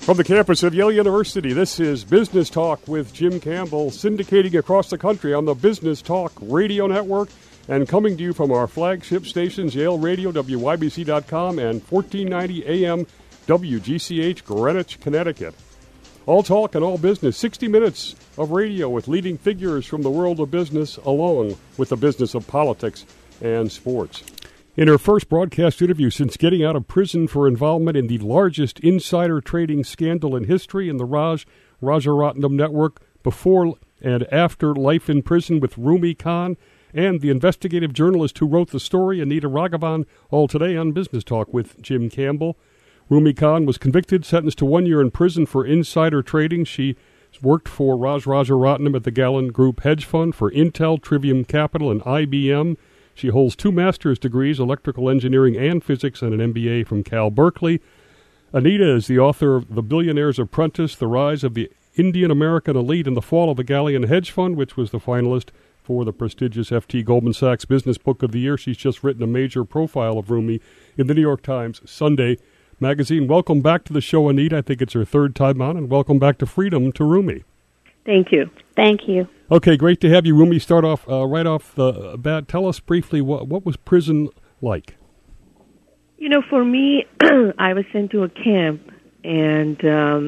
From the campus of Yale University, this is Business Talk with Jim Campbell, syndicating across the country on the Business Talk Radio Network and coming to you from our flagship stations, Yale Radio, WYBC.com, and 1490 AM WGCH, Greenwich, Connecticut. All talk and all business, 60 minutes of radio with leading figures from the world of business, along with the business of politics and sports. In her first broadcast interview since getting out of prison for involvement in the largest insider trading scandal in history in the Rajaratnam Network, before and after life in prison with Rumi Khan, and the investigative journalist who wrote the story, Anita Raghavan, all today on Business Talk with Jim Campbell. Rumi Khan was convicted, sentenced to 1 year in prison for insider trading. She worked for Rajaratnam at the Gallon Group Hedge Fund, for Intel, Trivium Capital, and IBM. She holds 2 master's degrees, electrical engineering and physics, and an MBA from Cal Berkeley. Anita is the author of The Billionaire's Apprentice, The Rise of the Indian-American Elite and the Fall of the Galleon Hedge Fund, which was the finalist for the prestigious FT Goldman Sachs Business Book of the Year. She's just written a major profile of Rumi in the New York Times Sunday magazine. Welcome back to the show, Anita. I think it's her third time on, and welcome back to Freedom to Rumi. Thank you. Thank you. Okay, great to have you, Rumi. Start off right off the bat. Tell us briefly what was prison like. You know, for me, I was sent to a camp, and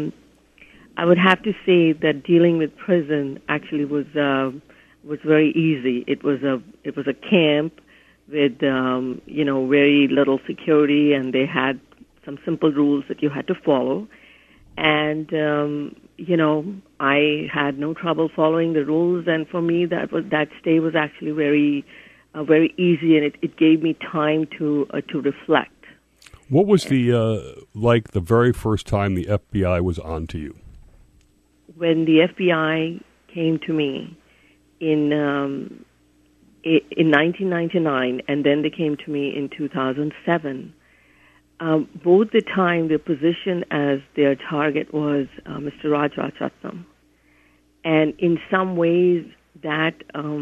I would have to say that dealing with prison actually was very easy. It was a camp with very little security, and they had some simple rules that you had to follow. And I had no trouble following the rules, and for me, that stay was actually very easy, and it gave me time to reflect. What was the very first time the FBI was on to you? When the FBI came to me in 1999, and then they came to me in 2007. Both the time, the position as their target was Mr. Rajaratnam. And in some ways, that,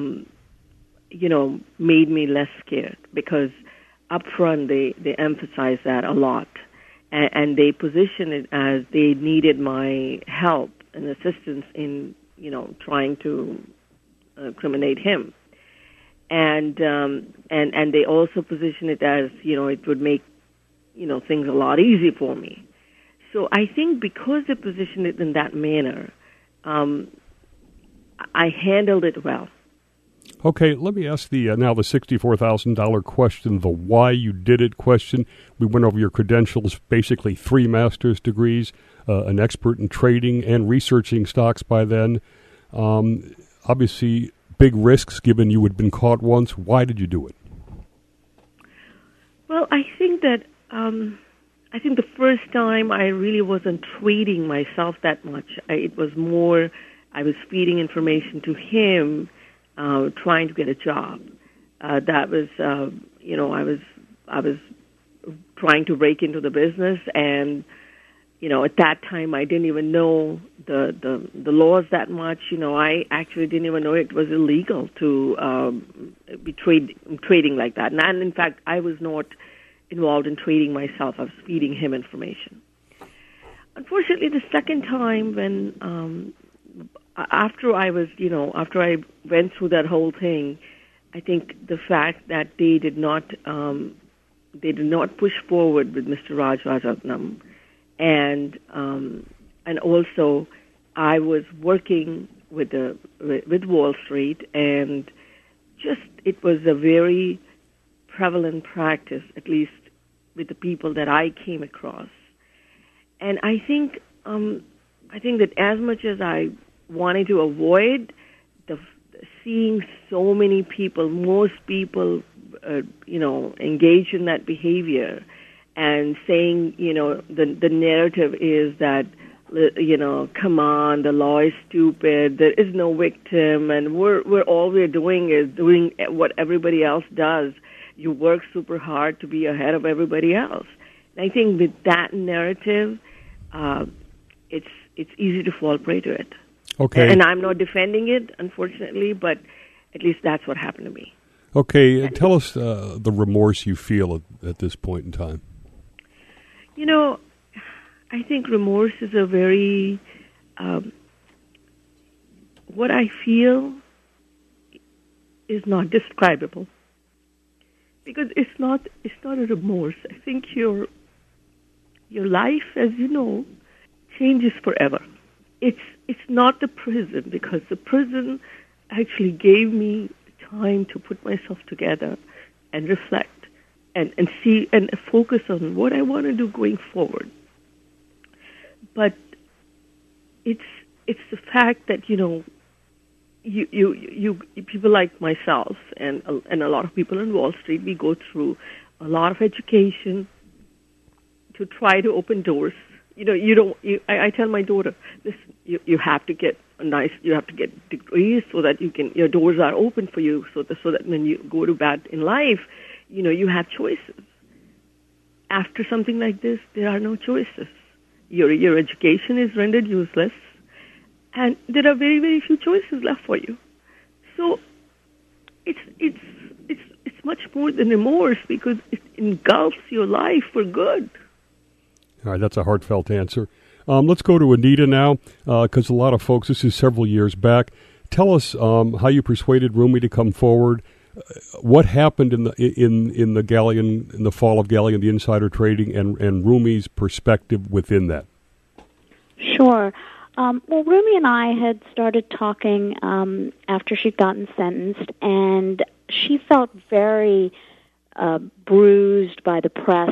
made me less scared, because up front, they emphasized that a lot. And they positioned it as they needed my help and assistance in, trying to criminate him. And they also positioned it as, it would make things a lot easier for me. So I think because they positioned it in that manner, I handled it well. Okay, let me ask now the $64,000 question, the why you did it question. We went over your credentials, basically 3 master's degrees, an expert in trading and researching stocks by then. Obviously, big risks given you had been caught once. Why did you do it? Well, I think that the first time I really wasn't trading myself that much. It was more I was feeding information to him, trying to get a job. That was, I was trying to break into the business, and at that time I didn't even know the laws that much. I actually didn't even know it was illegal to be trading like that. And in fact, I was not involved in trading myself. I was feeding him information. Unfortunately, the second time when after I went through that whole thing, I think the fact that they did not push forward with Mr. Rajaratnam, and also I was working with Wall Street, and just it was a very prevalent practice, at least with the people that I came across. And I think that as much as I wanted to avoid seeing so many people, most people, engage in that behavior, and saying, the narrative is that, come on, the law is stupid, there is no victim, and all we're doing is doing what everybody else does. You work super hard to be ahead of everybody else. And I think with that narrative, it's easy to fall prey to it. Okay. And I'm not defending it, unfortunately, but at least that's what happened to me. Okay, tell us the remorse you feel at this point in time. I think remorse is a very, what I feel is not describable. Because it's not a remorse. I think your life, as you know, changes forever. It's not the prison, because the prison actually gave me time to put myself together and reflect and see and focus on what I want to do going forward. But it's the fact that, you know, you people like myself and a lot of people on Wall Street, we go through a lot of education to try to open doors. You know, I tell my daughter, listen, you have to get degrees so that your doors are open for you, so that when you go to bed in life, you know, you have choices. After something like this, there are no choices. Your education is rendered useless, and there are very, very few choices left for you. So it's much more than remorse, because it engulfs your life for good. All right, that's a heartfelt answer. Let's go to Anita now, because a lot of folks, this is several years back. Tell us how you persuaded Rumi to come forward. What happened in the Galleon, in the fall of Galleon, the insider trading, and Rumi's perspective within that? Sure. Well, Rumi and I had started talking after she'd gotten sentenced, and she felt very bruised by the press.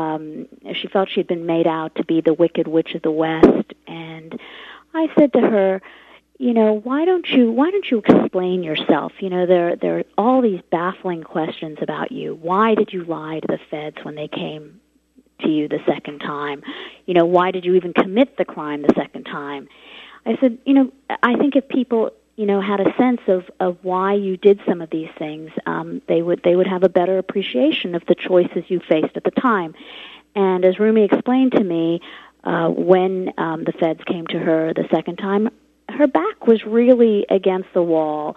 She felt she had been made out to be the Wicked Witch of the West, and I said to her, you know, why don't you explain yourself? You know, there are all these baffling questions about you. Why did you lie to the feds when they came to you the second time? You know, why did you even commit the crime the second time? I said, you know, I think if people, you know, had a sense of why you did some of these things, they would have a better appreciation of the choices you faced at the time. And as Rumi explained to me, when the feds came to her the second time, her back was really against the wall.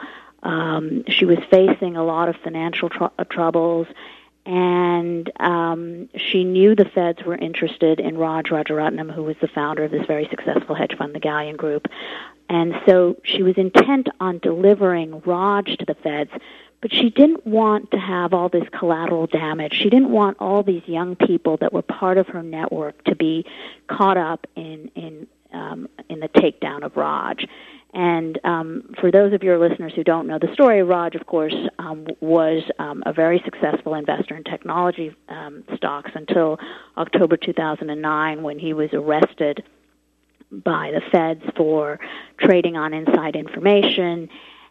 She was facing a lot of financial troubles, and she knew the feds were interested in Raj Rajaratnam, who was the founder of this very successful hedge fund, the Galleon Group. And so she was intent on delivering Raj to the feds, but she didn't want to have all this collateral damage. She didn't want all these young people that were part of her network to be caught up in the takedown of Raj. And for those of your listeners who don't know the story, Raj, of course, was a very successful investor in technology stocks until October 2009, when he was arrested by the feds for trading on inside information.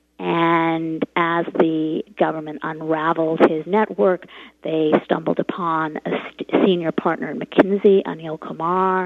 And as the government unraveled his network, they stumbled upon a senior partner in McKinsey, Anil Kumar,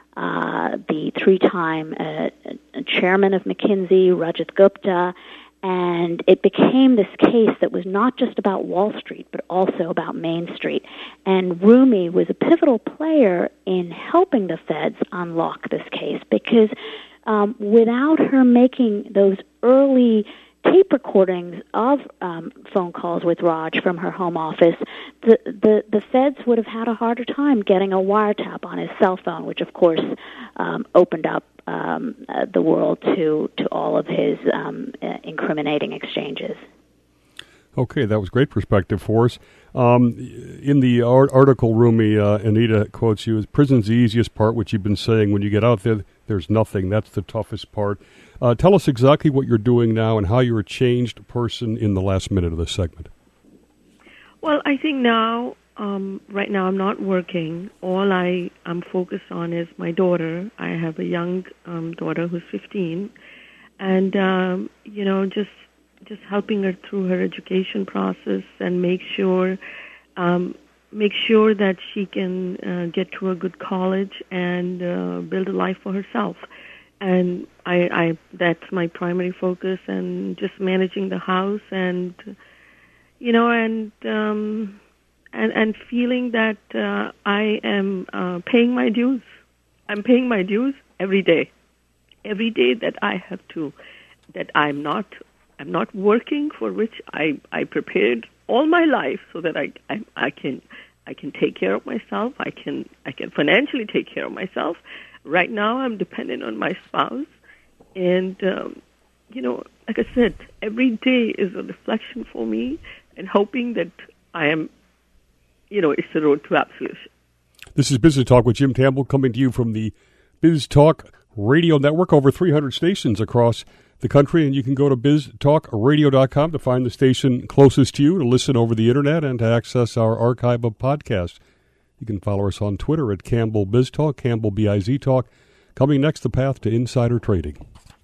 the three-time chairman of McKinsey, Rajat Gupta, and it became this case that was not just about Wall Street, but also about Main Street. And Rumi was a pivotal player in helping the feds unlock this case, because without her making those early tape recordings of phone calls with Raj from her home office, the feds would have had a harder time getting a wiretap on his cell phone, which of course opened up the world to all of his incriminating exchanges. Okay, that was great perspective for us. In the article, Rumi, Anita quotes you as, prison's the easiest part, which you've been saying. When you get out there, there's nothing. That's the toughest part. Tell us exactly what you're doing now and how you're a changed person in the last minute of this segment. Well, I think now, right now I'm not working. All I'm focused on is my daughter. I have a young daughter who's 15. And, you know, just helping her through her education process and make sure that she can get to a good college and build a life for herself. And I that's my primary focus, and just managing the house, and you know, and feeling that I am paying my dues. I'm paying my dues every day that I have to, that I'm not working, for which I prepared all my life so that I can I can take care of myself. I can financially take care of myself. Right now, I'm dependent on my spouse. And, like I said, every day is a reflection for me and hoping that I am, it's the road to absolution. This is Business Talk with Jim Campbell, coming to you from the Biz Talk Radio Network, over 300 stations across the country, and you can go to biztalkradio.com to find the station closest to you, to listen over the internet, and to access our archive of podcasts. You can follow us on Twitter at Campbell Biz Talk, Campbell BIZ Talk. Coming next, the path to insider trading.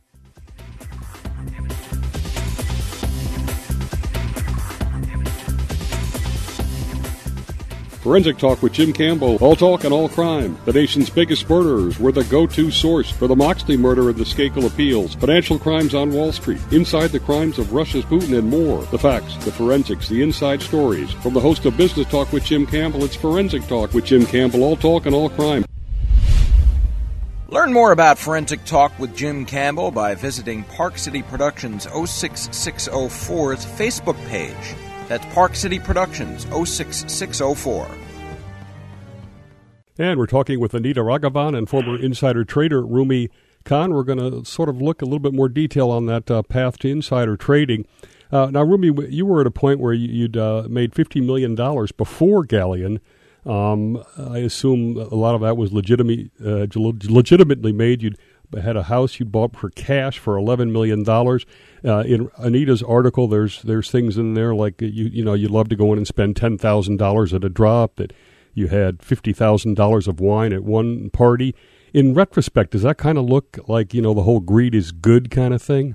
Forensic Talk with Jim Campbell. All talk and all crime. The nation's biggest murderers were the go-to source for the Moxley murder and the Skakel appeals. Financial crimes on Wall Street. Inside the crimes of Russia's Putin and more. The facts, the forensics, the inside stories. From the host of Business Talk with Jim Campbell, it's Forensic Talk with Jim Campbell. All talk and all crime. Learn more about Forensic Talk with Jim Campbell by visiting Park City Productions 06604's Facebook page. That's Park City Productions 06604. And we're talking with Anita Raghavan and former insider trader Rumi Khan. We're going to sort of look a little bit more detail on that path to insider trading. Now, Rumi, you were at a point where you'd made $50 million before Galleon. I assume a lot of that was legitimately made. You'd had a house you bought for cash for $11 million. In Anita's article, there's things in there like you'd love to go in and spend $10,000 at a drop, that you had $50,000 of wine at one party. In retrospect, does that kind of look like, the whole greed is good kind of thing?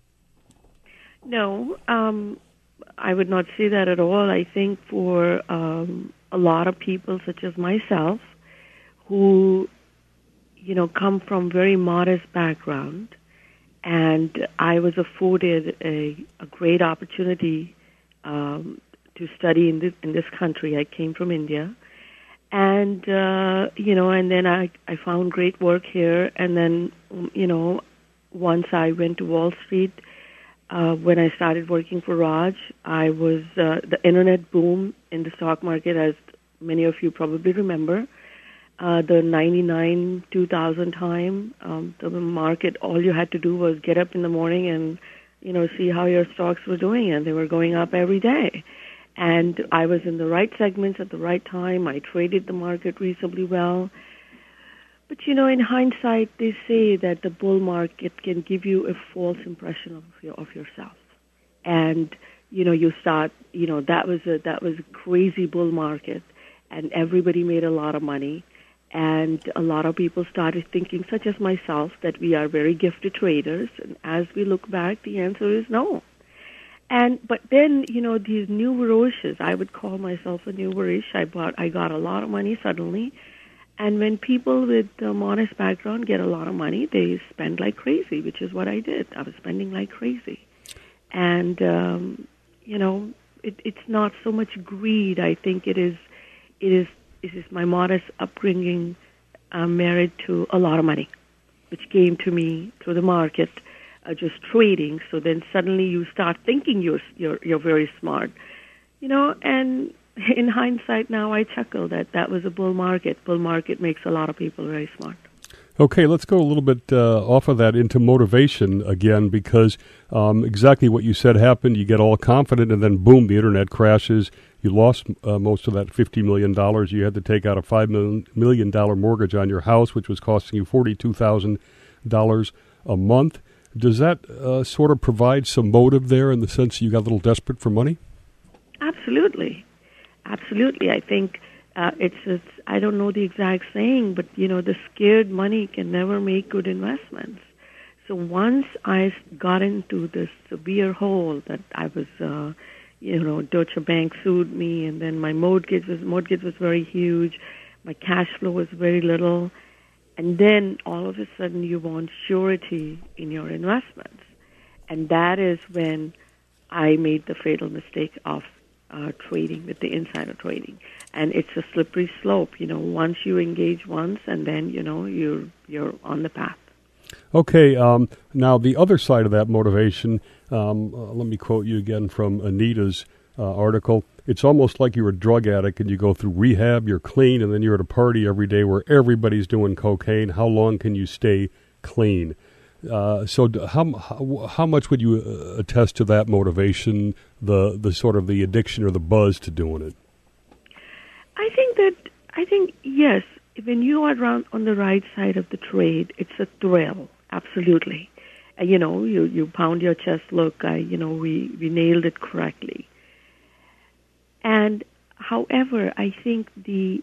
No, I would not say that at all. I think for a lot of people, such as myself, who come from very modest background, and I was afforded a great opportunity to study in this country. I came from India, and and then I found great work here, and then once I went to Wall Street, when I started working for Raj, I was the internet boom in the stock market, as many of you probably remember. The 99, 2000 time, the market, all you had to do was get up in the morning and, see how your stocks were doing, and they were going up every day. And I was in the right segments at the right time. I traded the market reasonably well. But, in hindsight, they say that the bull market can give you a false impression of yourself. And, you start, that was a crazy bull market, and everybody made a lot of money. And a lot of people started thinking, such as myself, that we are very gifted traders. And as we look back, the answer is no. But then, these new Varoshes, I would call myself a new Varosh. I got a lot of money suddenly. And when people with a modest background get a lot of money, they spend like crazy, which is what I did. I was spending like crazy. And, it's not so much greed. I think it is my modest upbringing married to a lot of money, which came to me through the market, just trading. So then suddenly you start thinking you're very smart, and in hindsight now I chuckle that was a bull market. Bull market makes a lot of people very smart. Okay, let's go a little bit off of that into motivation again, because exactly what you said happened. You get all confident, and then boom, the internet crashes. You lost most of that $50 million. You had to take out a $5 million mortgage on your house, which was costing you $42,000 a month. Does that sort of provide some motive there in the sense you got a little desperate for money? Absolutely. I think it's I don't know the exact saying, but the scared money can never make good investments. So once I got into this severe hole that I was, Deutsche Bank sued me, and then my mortgage was very huge, my cash flow was very little, and then all of a sudden you want surety in your investments, and that is when I made the fatal mistake of trading with the insider trading. And it's a slippery slope, once you engage once, and then, you're on the path. Okay, now the other side of that motivation, let me quote you again from Anita's article. it's almost like you're a drug addict and you go through rehab, you're clean, and then you're at a party every day where everybody's doing cocaine. How long can you stay clean? How much would you attest to that motivation, the sort of the addiction or the buzz to doing it? I think yes. When you are on the right side of the trade, it's a thrill, absolutely. You pound your chest. Look, we nailed it correctly. And however, I think the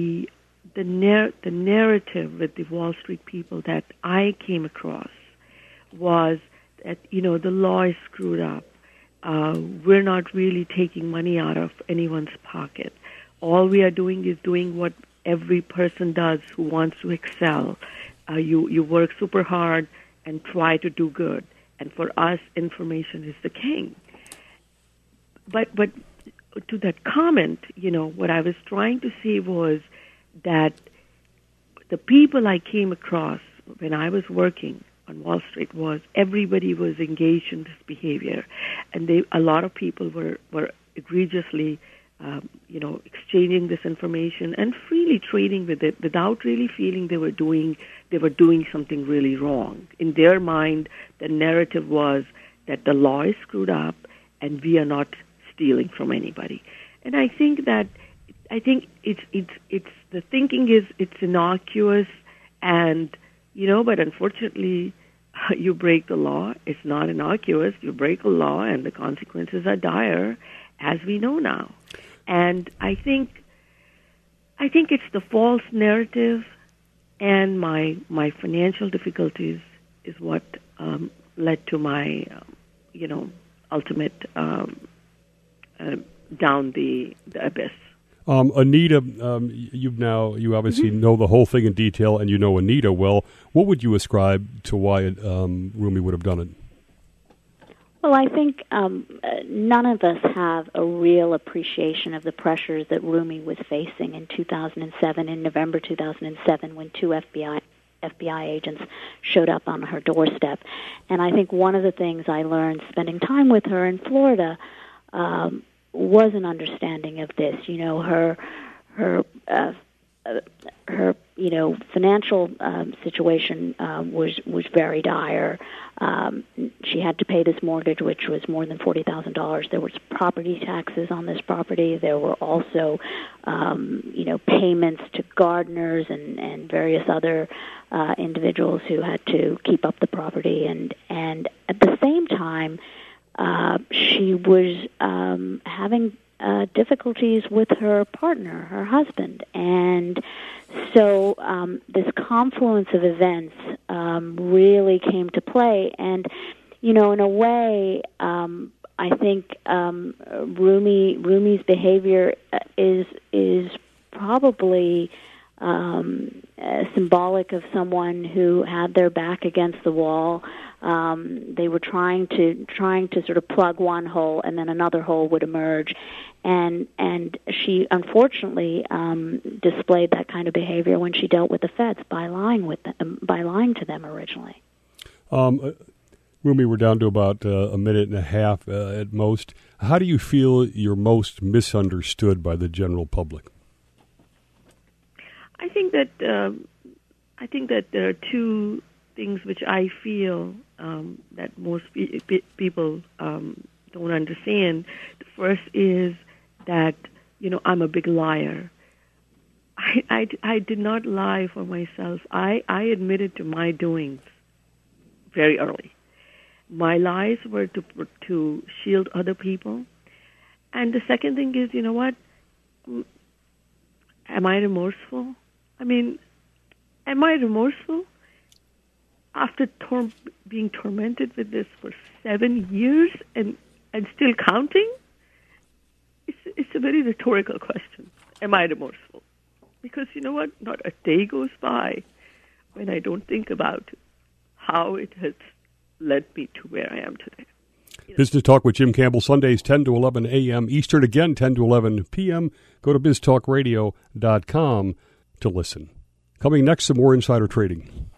narrative with the Wall Street people that I came across was that the law is screwed up. We're not really taking money out of anyone's pocket. All we are doing is doing what every person does who wants to excel. You work super hard and try to do good. And for us, information is the king. But to that comment, what I was trying to say was that the people I came across when I was working on Wall Street was everybody was engaged in this behavior. And a lot of people were egregiously exchanging this information and freely trading with it without really feeling they were doing something really wrong. In their mind, the narrative was that the law is screwed up and we are not stealing from anybody. And I think it's the thinking is it's innocuous and but unfortunately you break the law. It's not innocuous. You break a law and the consequences are dire, as we know now. And I think it's the false narrative and my financial difficulties is what led to my ultimate down the abyss. Anita, you obviously know the whole thing in detail, and you know Anita well. What would you ascribe to why Rumi would have done it? Well, I think none of us have a real appreciation of the pressures that Rumi was facing in 2007, in November 2007, when two FBI agents showed up on her doorstep. And I think one of the things I learned spending time with her in Florida was an understanding of this. Her financial situation was very dire. She had to pay this mortgage, which was more than $40,000. There was property taxes on this property. There were also, payments to gardeners and various other individuals who had to keep up the property. And at the same time, she was having difficulties with her partner, her husband. And so this confluence of events really came to play. And, in a way, I think Rumi's behavior is probably symbolic of someone who had their back against the wall. They were trying to sort of plug one hole, and then another hole would emerge, and she unfortunately displayed that kind of behavior when she dealt with the feds by lying to them originally. Rumi, we're down to about a minute and a half at most. How do you feel you're most misunderstood by the general public? I think that there are two things which I feel that most people don't understand. The first is that I'm a big liar. I did not lie for myself. I admitted to my doings very early. My lies were to shield other people. And the second thing is, am I remorseful? Am I remorseful after being tormented with this for 7 years and still counting? It's a very rhetorical question. Am I remorseful? Because not a day goes by when I don't think about how it has led me to where I am today. Business Talk with Jim Campbell, Sundays 10 to 11 a.m. Eastern, again 10 to 11 p.m. Go to biztalkradio.com to listen. Coming next, some more insider trading.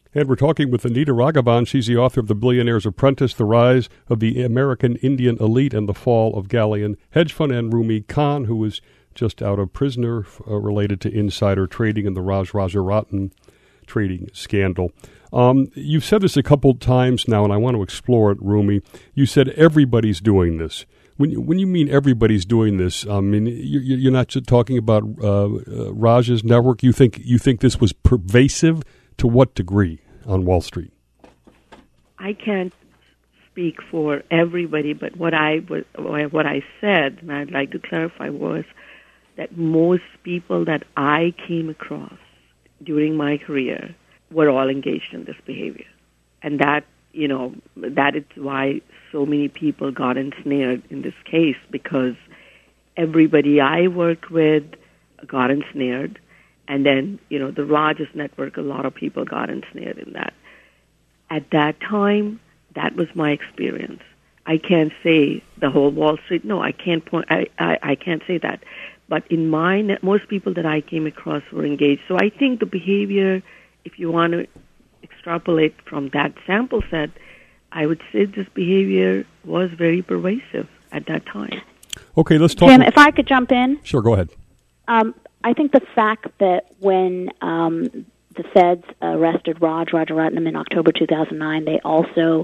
And we're talking with Anita Raghavan. She's the author of The Billionaire's Apprentice, The Rise of the American Indian Elite and the Fall of Galleon Hedge Fund, and Rumi Khan, who was just out of prisoner related to insider trading in the Raj Rajaratnam trading scandal. You've said this a couple times now, and I want to explore it, Rumi. You said everybody's doing this. When you mean everybody's doing this, I mean you're not just talking about Raj's network. You think this was pervasive? To what degree on Wall Street? I can't speak for everybody, but what I said, and I'd like to clarify, was that most people that I came across during my career were all engaged in this behavior, and that is why so many people got ensnared in this case, because everybody I worked with got ensnared. And then, the Rogers Network, a lot of people got ensnared in that. At that time, that was my experience. I can't say the whole Wall Street. No, I can't I can't say that. But in most people that I came across were engaged. So I think the behavior, if you want to extrapolate from that sample set, I would say this behavior was very pervasive at that time. Okay, let's talk. Jim, if I could jump in. Sure, go ahead. I think the fact that when the feds arrested Raj Rajaratnam in October 2009, they also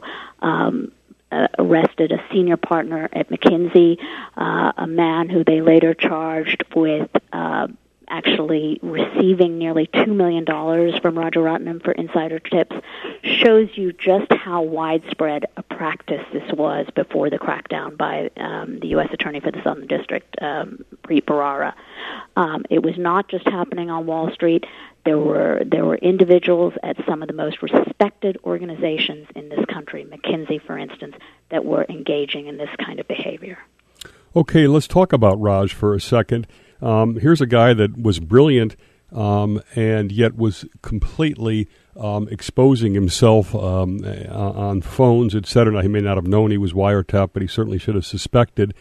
arrested a senior partner at McKinsey, a man who they later charged with actually receiving nearly $2 million from Rajaratnam for insider tips, shows you just how widespread a practice this was before the crackdown by the U.S. Attorney for the Southern District, Preet Bharara. It was not just happening on Wall Street. There were individuals at some of the most respected organizations in this country, McKinsey, for instance, that were engaging in this kind of behavior. Okay, let's talk about Raj for a second. Here's a guy that was brilliant and yet was completely exposing himself on phones, etc. Now, he may not have known he was wiretapped, but he certainly should have suspected.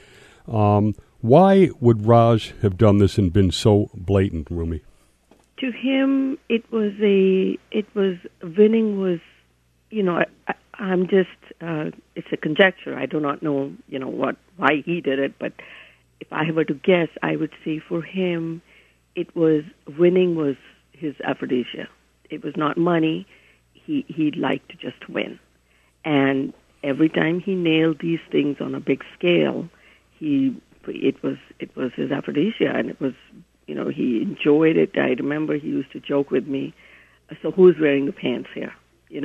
Why would Raj have done this and been so blatant, Rumi? To him, winning was, I'm just, it's a conjecture. I do not know, why he did it, but if I were to guess, I would say for him, winning was his aphrodisia. It was not money. He liked to just win. And every time he nailed these things on a big scale, it was his aphrodisia, and it was, he enjoyed it. I remember he used to joke with me, so who's wearing the pants here,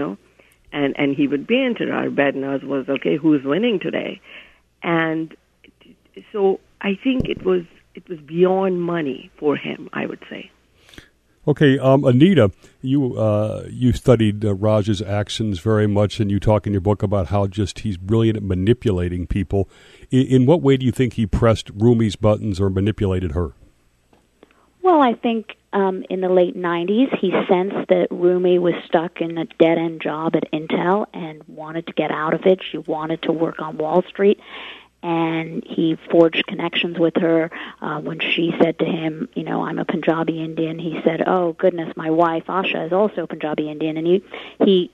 And he would banter. Our bed nurse was, okay, who's winning today? And so I think it was beyond money for him, I would say. Okay, Anita, you studied Raj's actions very much, and you talk in your book about how just he's brilliant at manipulating people. In what way do you think he pressed Rumi's buttons or manipulated her? Well, I think in the late 90s, he sensed that Rumi was stuck in a dead-end job at Intel and wanted to get out of it. She wanted to work on Wall Street. And he forged connections with her. When she said to him, I'm a Punjabi Indian, he said, oh, goodness, my wife, Asha, is also Punjabi Indian. And he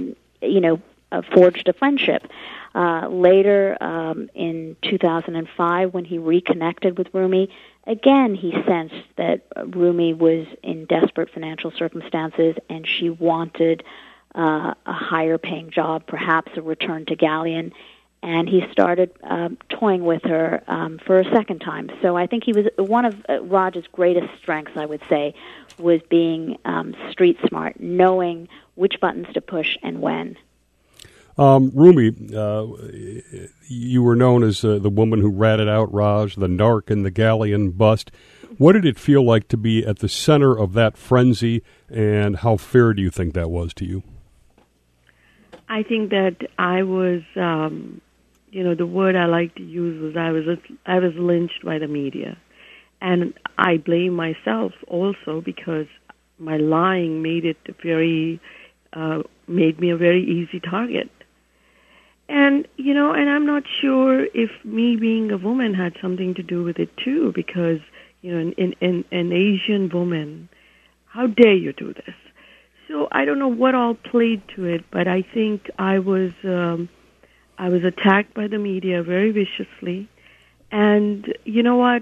forged a friendship. Later, in 2005, when he reconnected with Rumi, again, he sensed that Rumi was in desperate financial circumstances, and she wanted a higher-paying job, perhaps a return to Galleon. And he started toying with her for a second time. So I think he was one of Raj's greatest strengths, I would say, was being street smart, knowing which buttons to push and when. Rumi, you were known as the woman who ratted out Raj, the narc in the Galleon bust. What did it feel like to be at the center of that frenzy, and how fair do you think that was to you? I think that I was... the word I like to use was I was lynched by the media. And I blame myself also because my lying made me a very easy target. And, and I'm not sure if me being a woman had something to do with it too, because, an Asian woman, how dare you do this? So I don't know what all played to it, but I think I was attacked by the media very viciously, and you know what?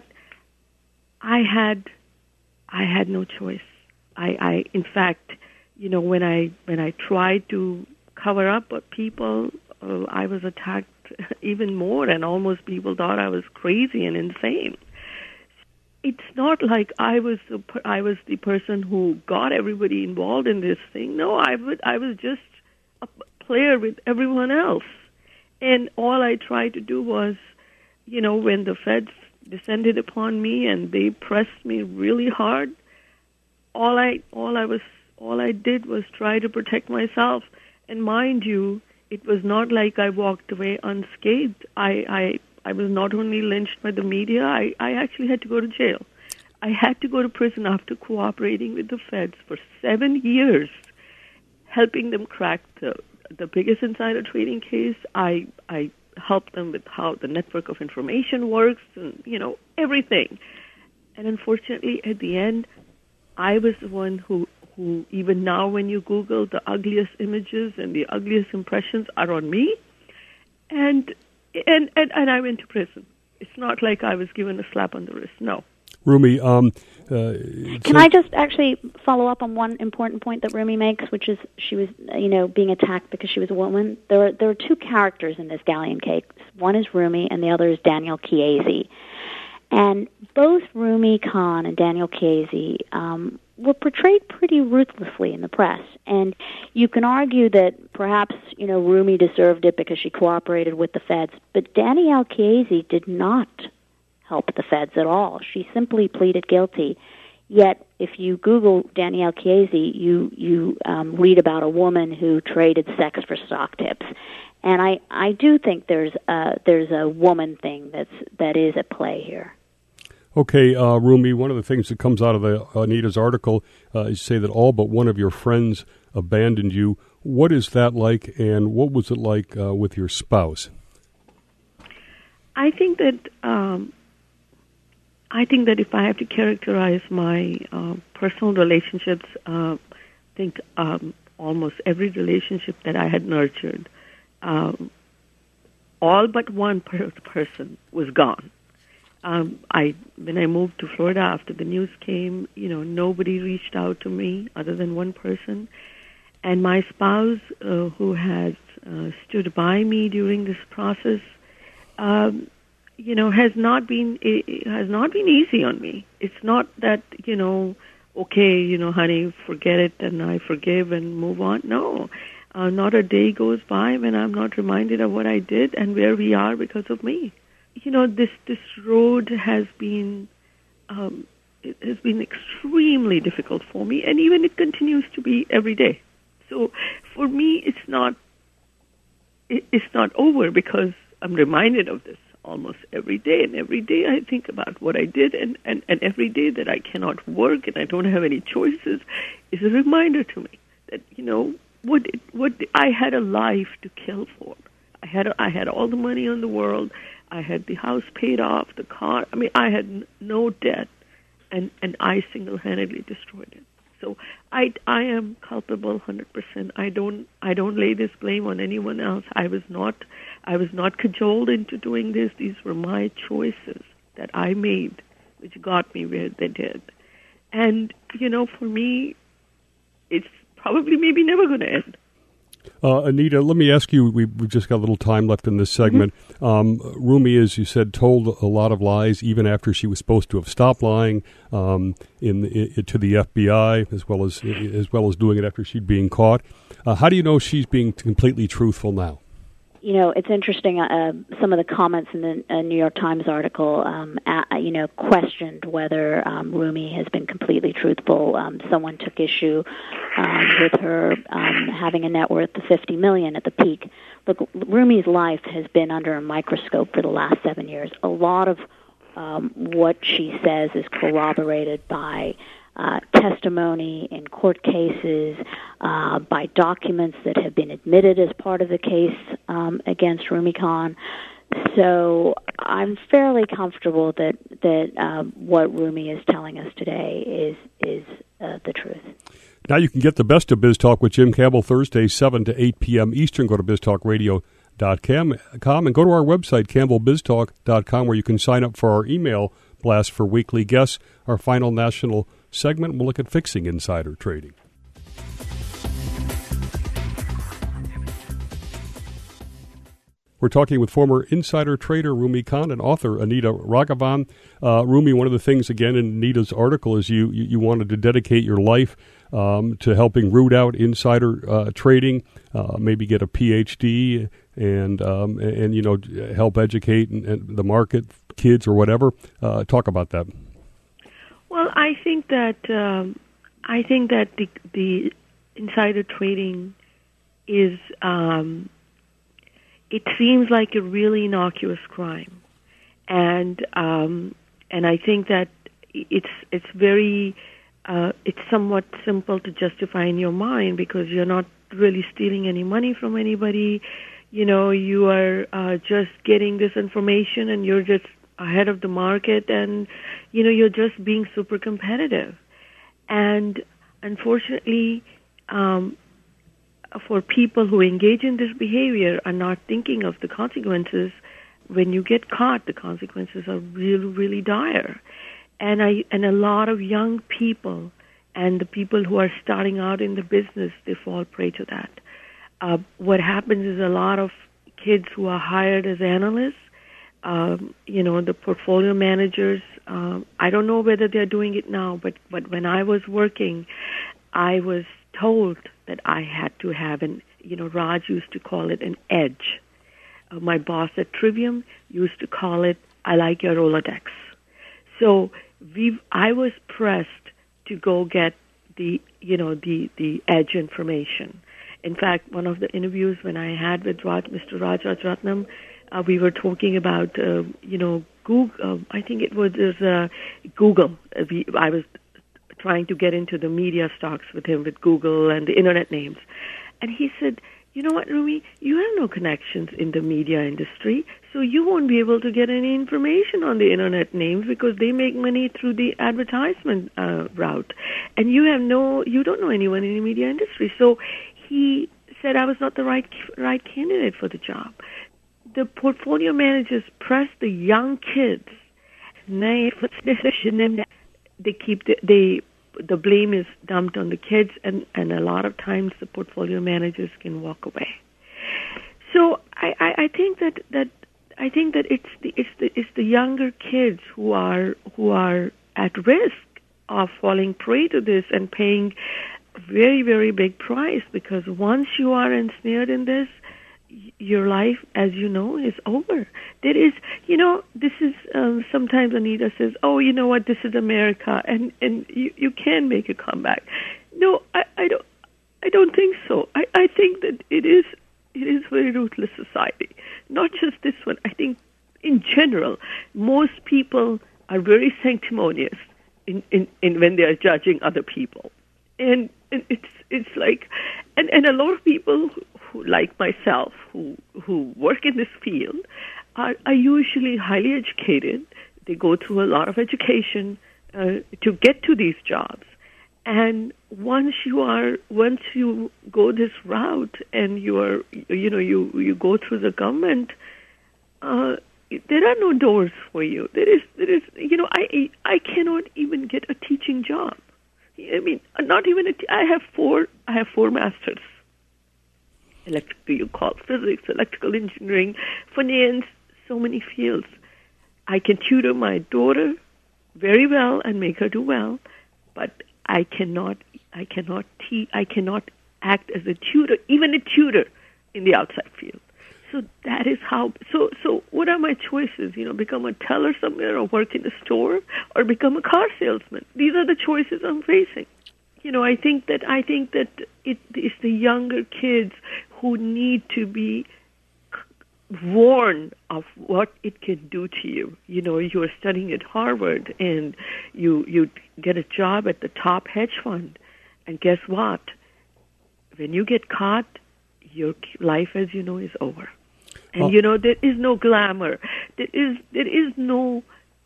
I had no choice. I in fact, you know, when I tried to cover up what people, I was attacked even more, and almost people thought I was crazy and insane. It's not like I was the person who got everybody involved in this thing. No, I was just a player with everyone else, and all I tried to do was, you know, when the feds descended upon me and they pressed me really hard, all I did was try to protect myself. And mind you, it was not like I walked away unscathed. I was not only lynched by the media, I actually had to go to jail. I had to go to prison after cooperating with the feds for 7 years, helping them crack the biggest insider trading case. I helped them with how the network of information works and, you know, everything. And unfortunately, at the end, I was the one who even now when you Google, the ugliest images and the ugliest impressions are on me. And I went to prison. It's not like I was given a slap on the wrist. No. Rumi, can I just actually follow up on one important point that Rumi makes, which is she was, you know, being attacked because she was a woman. There are two characters in this galleon case. One is Rumi, and the other is Daniel Chiesi. And both Rumi Khan and Daniel Chiesi were portrayed pretty ruthlessly in the press. And you can argue that perhaps, you know, Rumi deserved it because she cooperated with the feds, but Danielle Chiesi did not help the feds at all. She simply pleaded guilty. Yet, if you Google Danielle Chiesi, you read about a woman who traded sex for stock tips. And I do think there's a woman thing that is at play here. Okay, Rumi, one of the things that comes out of Anita's article is you say that all but one of your friends abandoned you. What is that like, and what was it like with your spouse? I think that if I have to characterize my personal relationships, I think almost every relationship that I had nurtured, all but one person was gone. When I moved to Florida after the news came, you know, nobody reached out to me other than one person. And my spouse, who has stood by me during this process, you know, has not been easy on me. It's not that, you know, okay, you know, honey, forget it and I forgive and move on. No, not a day goes by when I'm not reminded of what I did and where we are because of me. You know, this road has been it has been extremely difficult for me, and even it continues to be every day. So for me, it's not over because I'm reminded of this almost every day, and every day I think about what I did, and every day that I cannot work and I don't have any choices is a reminder to me that, you know, what I had a life to kill for. I had all the money in the world. I had the house paid off, the car. I mean, I had no debt, and I single-handedly destroyed it. So I am culpable 100%. I don't lay this blame on anyone else. I was not cajoled into doing this. These were my choices that I made, which got me where they did. And, you know, for me, it's probably maybe never going to end. Anita, let me ask you, we've just got a little time left in this segment. Mm-hmm. Rumi, as you said, told a lot of lies even after she was supposed to have stopped lying to the FBI, as well as doing it after she'd been caught. How do you know she's being completely truthful now? You know, it's interesting. Some of the comments in the New York Times article, questioned whether Rumi has been completely truthful. Someone took issue with her having a net worth of $50 million at the peak. Look, Rumi's life has been under a microscope for the last 7 years. A lot of what she says is corroborated by testimony in court cases, by documents that have been admitted as part of the case against Rumi Khan. So I'm fairly comfortable that what Rumi is telling us today is the truth. Now you can get the best of Biz Talk with Jim Campbell Thursdays 7 to 8 p.m. Eastern. Go to biztalkradio.com and go to our website, campbellbiztalk.com, where you can sign up for our email blast for weekly guests. Our final national segment, we'll look at fixing insider trading. We're talking with former insider trader Rumi Khan and author Anita Raghavan. Rumi, one of the things, again, in Anita's article is you wanted to dedicate your life to helping root out insider trading, maybe get a PhD and help educate and the market, kids or whatever. Talk about that. Well, I think that the insider trading is. It seems like a really innocuous crime, and I think that it's very it's somewhat simple to justify in your mind because you're not really stealing any money from anybody. You are just getting this information, and you're just ahead of the market, and you're just being super competitive. And unfortunately, for people who engage in this behavior are not thinking of the consequences. When you get caught, the consequences are really, really dire. And a lot of young people and the people who are starting out in the business, they fall prey to that. What happens is a lot of kids who are hired as analysts, the portfolio managers, I don't know whether they're doing it now, but when I was working, I was told that I had to have Raj used to call it an edge. My boss at Trivium used to call it, I like your Rolodex. So I was pressed to go get the edge information. In fact, one of the interviews when I had with Mr. Rajat Ratnam, we were talking about, Google. I think it was Google. I was trying to get into the media stocks with him with Google and the internet names. And he said, you know what, Rumi, you have no connections in the media industry, so you won't be able to get any information on the internet names because they make money through the advertisement route. And you don't know anyone in the media industry. So he said I was not the right candidate for the job. The portfolio managers press the young kids. The blame is dumped on the kids, and a lot of times the portfolio managers can walk away. So I think that it's the younger kids who are at risk of falling prey to this and paying a very, very big price, because once you are ensnared in this, your life, as you know, is over. There is, this is, sometimes Anita says, oh, you know what, this is America, and you can make a comeback. No, I don't think so. I think that it is a very ruthless society. Not just this one. I think, in general, most people are very sanctimonious in when they are judging other people. And it's like, and a lot of people who, like myself, who work in this field, are usually highly educated. They go through a lot of education to get to these jobs. And once you go this route and you go through the government, there are no doors for you. There is I cannot even get a teaching job. I mean, not even I have four masters. You call physics, electrical engineering, finance, so many fields. I can tutor my daughter very well and make her do well, but I cannot act as a tutor, even a tutor in the outside field. So that is how. So what are my choices? Become a teller somewhere, or work in a store, or become a car salesman. These are the choices I'm facing. I think that it is the younger kids who need to be warned of what it can do to you. You are studying at Harvard and you get a job at the top hedge fund, and guess what? When you get caught, your life, as you know, is over. And there is no glamour. There is no.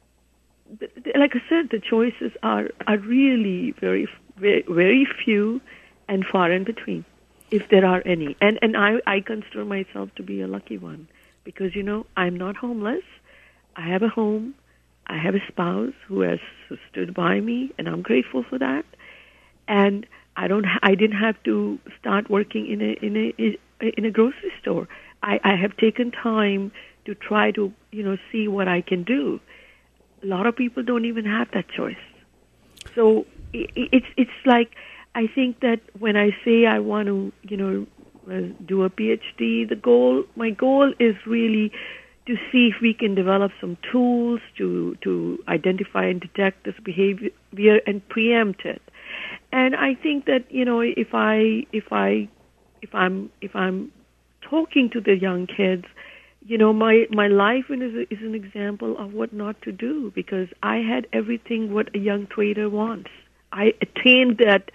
Like I said, the choices are really very, very, very few, and far in between, if there are any. And I consider myself to be a lucky one because, I'm not homeless. I have a home. I have a spouse who has stood by me, and I'm grateful for that. And I didn't have to start working in a grocery store. I have taken time to try to, see what I can do. A lot of people don't even have that choice. So it's like, I think that when I say I want to, do a PhD, my goal is really to see if we can develop some tools to identify and detect this behavior and preempt it. And I think that, if I'm talking to the young kids, my life is an example of what not to do, because I had everything what a young trader wants. I attained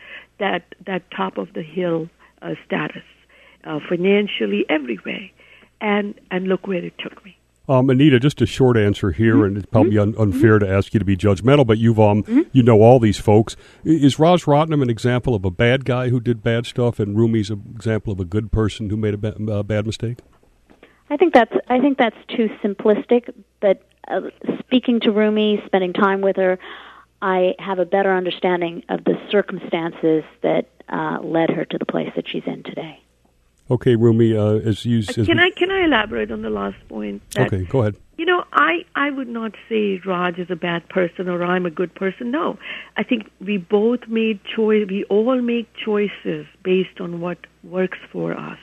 that top of the hill status, financially, every way, and look where it took me. Anita, just a short answer here, and it's probably unfair to ask you to be judgmental, but you've you know all these folks. Is Raj Ratnam an example of a bad guy who did bad stuff, and Rumi's an example of a good person who made a bad mistake? I think that's too simplistic. But speaking to Rumi, spending time with her, I have a better understanding of the circumstances that led her to the place that she's in today. Okay, Rumi, Can I elaborate on the last point? Okay, go ahead. I would not say Raj is a bad person or I'm a good person. No, I think we both made choice. We all make choices based on what works for us.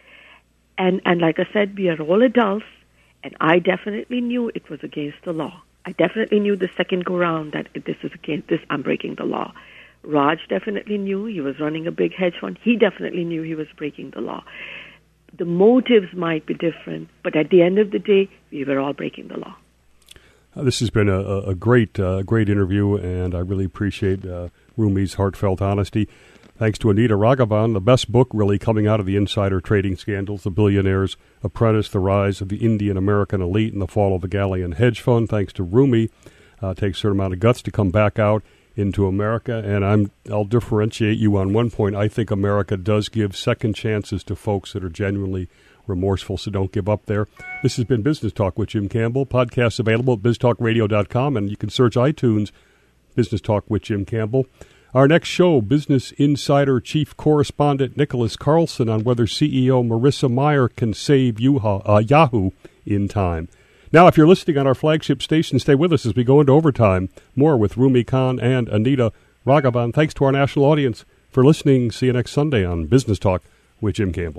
And like I said, we are all adults, and I definitely knew it was against the law. I definitely knew the second go round that this is against this. I'm breaking the law. Raj definitely knew he was running a big hedge fund. He definitely knew he was breaking the law. The motives might be different, but at the end of the day, we were all breaking the law. This has been a great interview, and I really appreciate Rumi's heartfelt honesty. Thanks to Anita Raghavan, the best book really coming out of the insider trading scandals, The Billionaire's Apprentice, The Rise of the Indian-American Elite and the Fall of the Galleon Hedge Fund. Thanks to Rumi. It takes a certain amount of guts to come back out into America, and I'll differentiate you on one point. I think America does give second chances to folks that are genuinely remorseful, so don't give up there. This has been Business Talk with Jim Campbell. Podcasts available at biztalkradio.com, and you can search iTunes, Business Talk with Jim Campbell. Our next show, Business Insider Chief Correspondent Nicholas Carlson on whether CEO Marissa Mayer can save Yahoo in time. Now, if you're listening on our flagship station, stay with us as we go into overtime. More with Rumi Khan and Anita Raghavan. Thanks to our national audience for listening. See you next Sunday on Business Talk with Jim Campbell.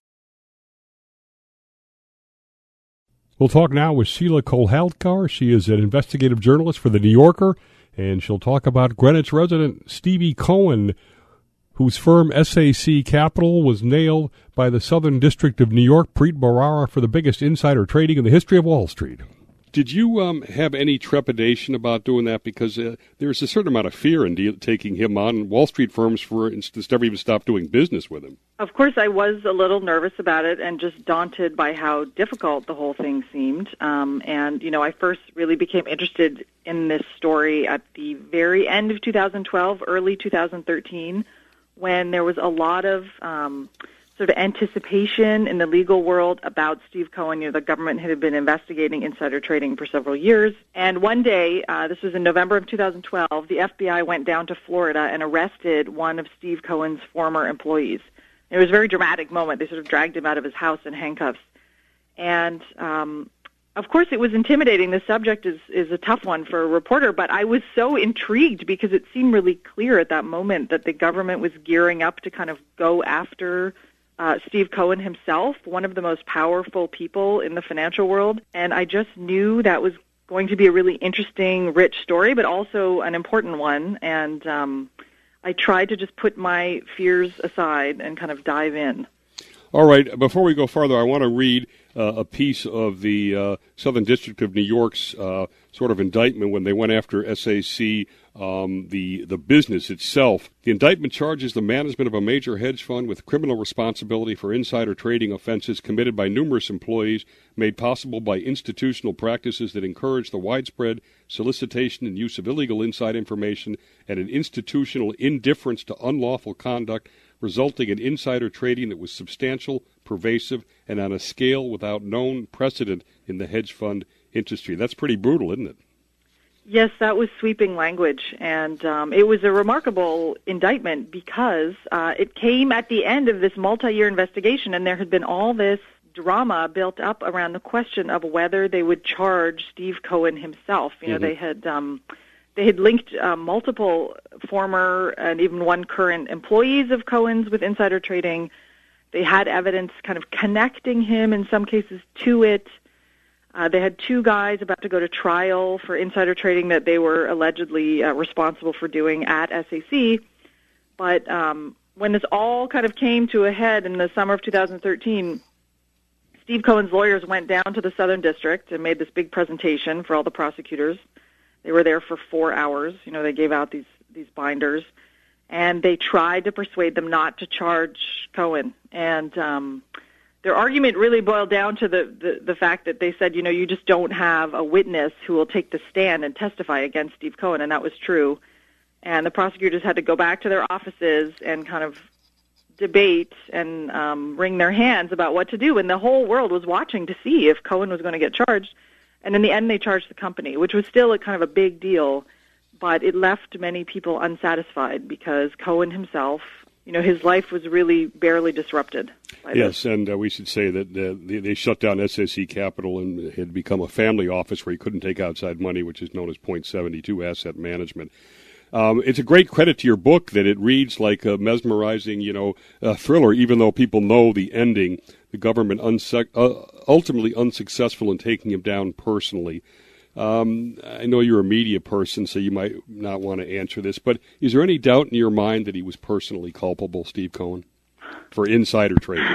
We'll talk now with Sheila Kolhatkar. She is an investigative journalist for The New Yorker, and she'll talk about Greenwich resident Stevie Cohen, whose firm SAC Capital was nailed by the Southern District of New York, Preet Bharara, for the biggest insider trading in the history of Wall Street. Did you have any trepidation about doing that? Because there's a certain amount of fear in taking him on. Wall Street firms, for instance, never even stopped doing business with him. Of course, I was a little nervous about it and just daunted by how difficult the whole thing seemed. I first really became interested in this story at the very end of 2012, early 2013, when there was a lot of sort of anticipation in the legal world about Steve Cohen. The government had been investigating insider trading for several years. And one day, this was in November of 2012, the FBI went down to Florida and arrested one of Steve Cohen's former employees. It was a very dramatic moment. They sort of dragged him out of his house in handcuffs. And, of course, it was intimidating. The subject is a tough one for a reporter, but I was so intrigued because it seemed really clear at that moment that the government was gearing up to kind of go after Steve Cohen himself, one of the most powerful people in the financial world. And I just knew that was going to be a really interesting, rich story, but also an important one. And I tried to just put my fears aside and kind of dive in. All right. Before we go farther, I want to read a piece of the Southern District of New York's sort of indictment when they went after SAC, the business itself. The indictment charges the management of a major hedge fund with criminal responsibility for insider trading offenses committed by numerous employees, made possible by institutional practices that encourage the widespread solicitation and use of illegal inside information, and an institutional indifference to unlawful conduct resulting in insider trading that was substantial, pervasive, and on a scale without known precedent in the hedge fund industry. That's pretty brutal, isn't it? Yes, that was sweeping language, and it was a remarkable indictment because it came at the end of this multi-year investigation, and there had been all this drama built up around the question of whether they would charge Steve Cohen himself. You know, they had linked multiple former and even one current employees of Cohen's with insider trading. They had evidence kind of connecting him in some cases to it. They had two guys about to go to trial for insider trading that they were allegedly responsible for doing at SAC. But when this all kind of came to a head in the summer of 2013, Steve Cohen's lawyers went down to the Southern District and made this big presentation for all the prosecutors. They were there for 4 hours. You know, they gave out these binders, and they tried to persuade them not to charge Cohen. And their argument really boiled down to the fact that they said, you know, you just don't have a witness who will take the stand and testify against Steve Cohen, and that was true. And the prosecutors had to go back to their offices and kind of debate and wring their hands about what to do, and the whole world was watching to see if Cohen was going to get charged. And in the end, they charged the company, which was still a kind of a big deal, but it left many people unsatisfied because Cohen himself, you know, his life was really barely disrupted by Yes, this. and we should say that they shut down SAC Capital and it had become a family office where you couldn't take outside money, which is known as Point 72 Asset Management. It's a great credit to your book that it reads like a mesmerizing, thriller, even though people know the ending. The government ultimately unsuccessful in taking him down personally. I know you're a media person, so you might not want to answer this, but is there any doubt in your mind that he was personally culpable, Steve Cohen, for insider trading?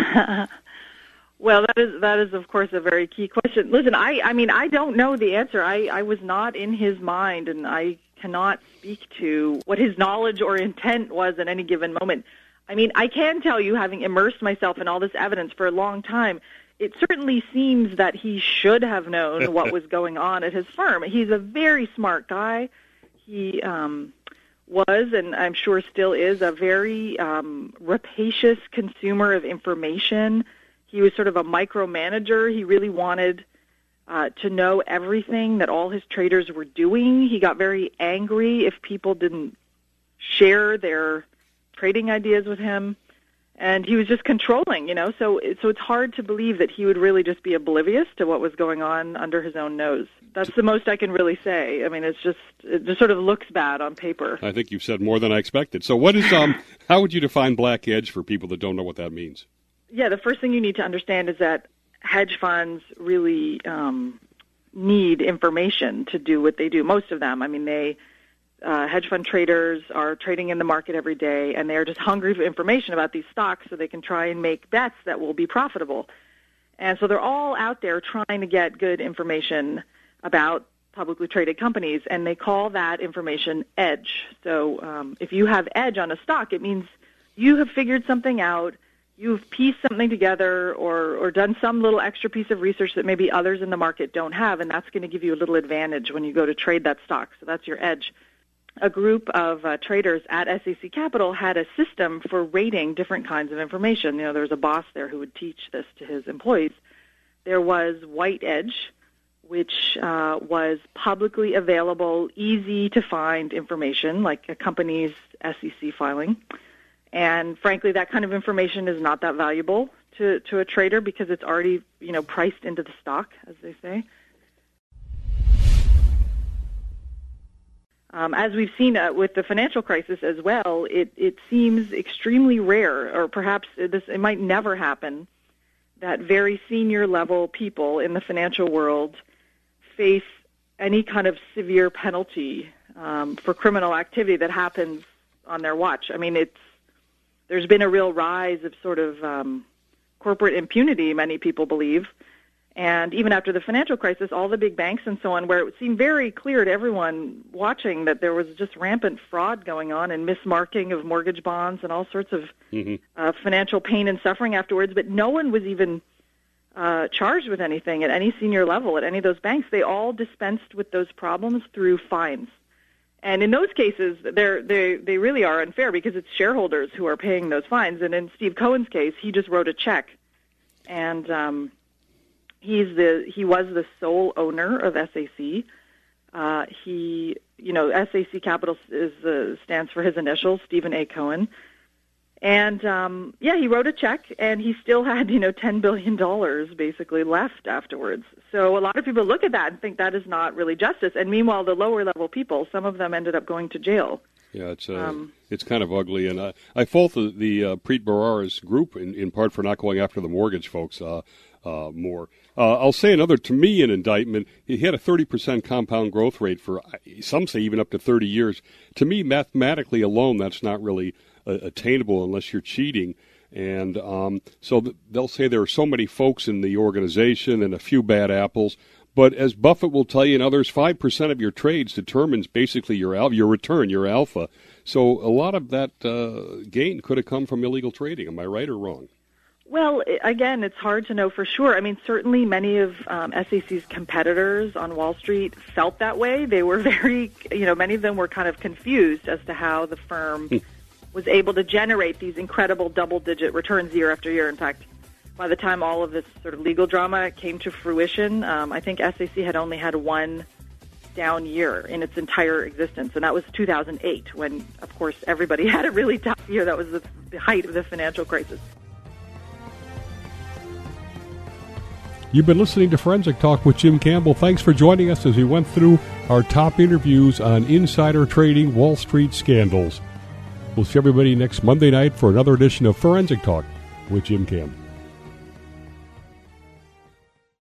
Well, that is of course a very key question. Listen, I don't know the answer. I was not in his mind, and I cannot speak to what his knowledge or intent was at any given moment. I mean, I can tell you, having immersed myself in all this evidence for a long time, it certainly seems that he should have known what was going on at his firm. He's a very smart guy. He was, and I'm sure still is, a very rapacious consumer of information. He was sort of a micromanager. He really wanted to know everything that all his traders were doing. He got very angry if people didn't share their trading ideas with him. And he was just controlling, so it's hard to believe that he would really just be oblivious to what was going on under his own nose. That's the most I can really say. I mean, it just sort of looks bad on paper. I think you've said more than I expected. So what is, how would you define black edge for people that don't know what that means? Yeah, the first thing you need to understand is that hedge funds really need information to do what they do. Most of them, I mean, hedge fund traders are trading in the market every day, and they're just hungry for information about these stocks so they can try and make bets that will be profitable. And so they're all out there trying to get good information about publicly traded companies, and they call that information edge. So if you have edge on a stock, it means you have figured something out, you've pieced something together or done some little extra piece of research that maybe others in the market don't have, and that's going to give you a little advantage when you go to trade that stock. So that's your edge. A group of traders at SAC Capital had a system for rating different kinds of information. There was a boss there who would teach this to his employees. There was White Edge, which was publicly available, easy to find information, like a company's SEC filing. And frankly, that kind of information is not that valuable to a trader because it's already, priced into the stock, as they say. As we've seen with the financial crisis as well, it seems extremely rare, or perhaps it might never happen, that very senior level people in the financial world face any kind of severe penalty for criminal activity that happens on their watch. I mean, there's been a real rise of sort of corporate impunity, many people believe. And even after the financial crisis, all the big banks and so on, where it seemed very clear to everyone watching that there was just rampant fraud going on and mismarking of mortgage bonds and all sorts of financial pain and suffering afterwards, but no one was even charged with anything at any senior level at any of those banks. They all dispensed with those problems through fines. And in those cases, they really are unfair because it's shareholders who are paying those fines. And in Steve Cohen's case, he just wrote a check, and he was the sole owner of SAC. SAC Capital stands for his initials, Stephen A. Cohen. And, he wrote a check, and he still had, $10 billion basically left afterwards. So a lot of people look at that and think that is not really justice. And meanwhile, the lower-level people, some of them ended up going to jail. Yeah, it's kind of ugly. And I fault the Preet Bharara's group in part for not going after the mortgage folks more. I'll say to me, an indictment. He had a 30% compound growth rate for, some say, even up to 30 years. To me, mathematically alone, that's not really attainable unless you're cheating. And so they'll say there are so many folks in the organization and a few bad apples. But as Buffett will tell you and others, 5% of your trades determines basically your return, your alpha. So a lot of that gain could have come from illegal trading. Am I right or wrong? Well, again, it's hard to know for sure. I mean, certainly many of SAC's competitors on Wall Street felt that way. They were very, many of them were kind of confused as to how the firm was able to generate these incredible double-digit returns year after year. In fact, by the time all of this sort of legal drama came to fruition, I think SAC had only had one down year in its entire existence, and that was 2008, when, of course, everybody had a really tough year. That was the height of the financial crisis. You've been listening to Forensic Talk with Jim Campbell. Thanks for joining us as we went through our top interviews on insider trading, Wall Street scandals. We'll see everybody next Monday night for another edition of Forensic Talk with Jim Campbell.